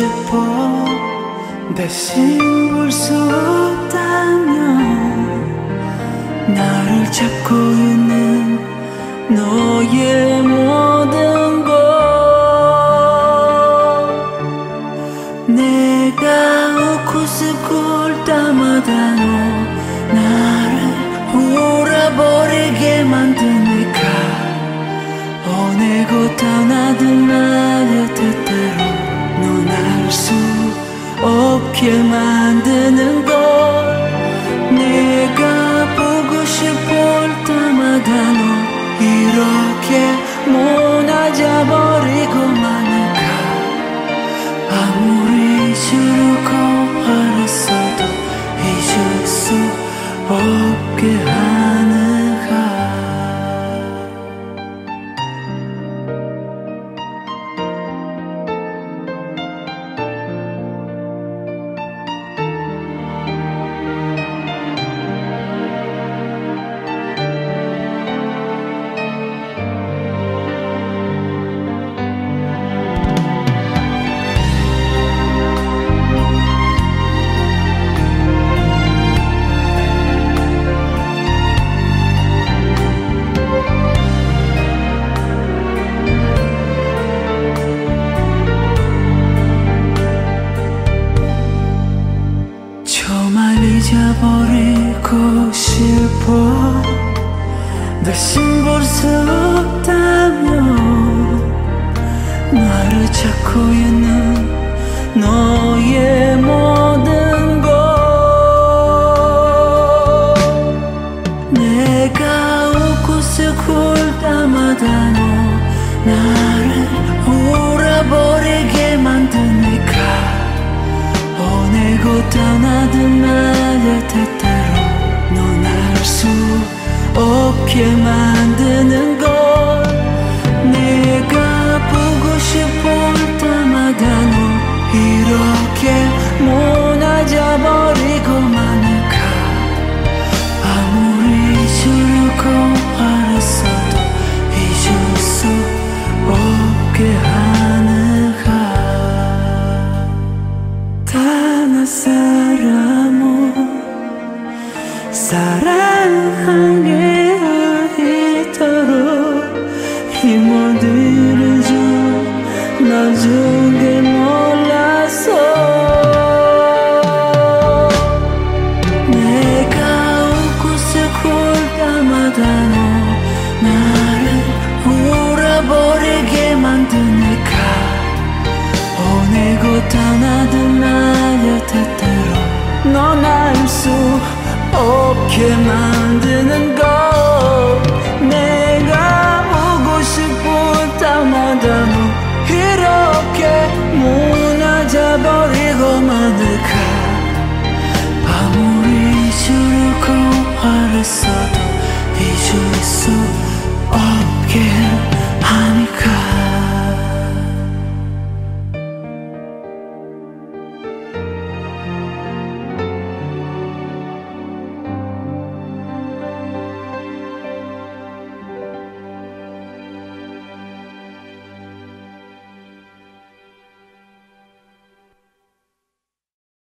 싶어. 대신 볼 수 없다면 나를 잡고 있는 너의 모든 것. 내가 웃고 때마다 너 나를 울어버리게 만드니까 오늘고 떠나든 나의 뜻대로 넌 알 수 없게 만드는 걸. 내가 보고 싶을 때마다 너 이렇게 무너져버리고 마는가. 아무리 싫고 알았어도 잊을 수 없게 하는가. 잊어버리고 싶어. 다신 볼 수 없다면 나를 찾고 있는 너의 모든 것. 내가 웃고 슬플 때마다 너 나를 울어버리게 만드니까 오늘고 떠나든 나의 뜻대로 넌 알 수 없게 만드는 걸. 내가 보고 싶을 때마다 너 이렇게 무너져버리고 마는가. 아무리 싫고 알았어도 잊을 수 없게 하는가. 단 한 사람은 사랑한 게 있도록 힘어들은 줄 나중에 몰랐어. 내가 웃고 슬플 때마다 너 나를 울어버리게 만드니까 오늘고 떠나든 나의 뜻대로 넌 알 수 없게 만드는 것. 내가 오고 싶을 때마다 너 이렇게 무너져버리고 마는가. 아무리 싫고 알았어도 잊을 수 없게 하니까.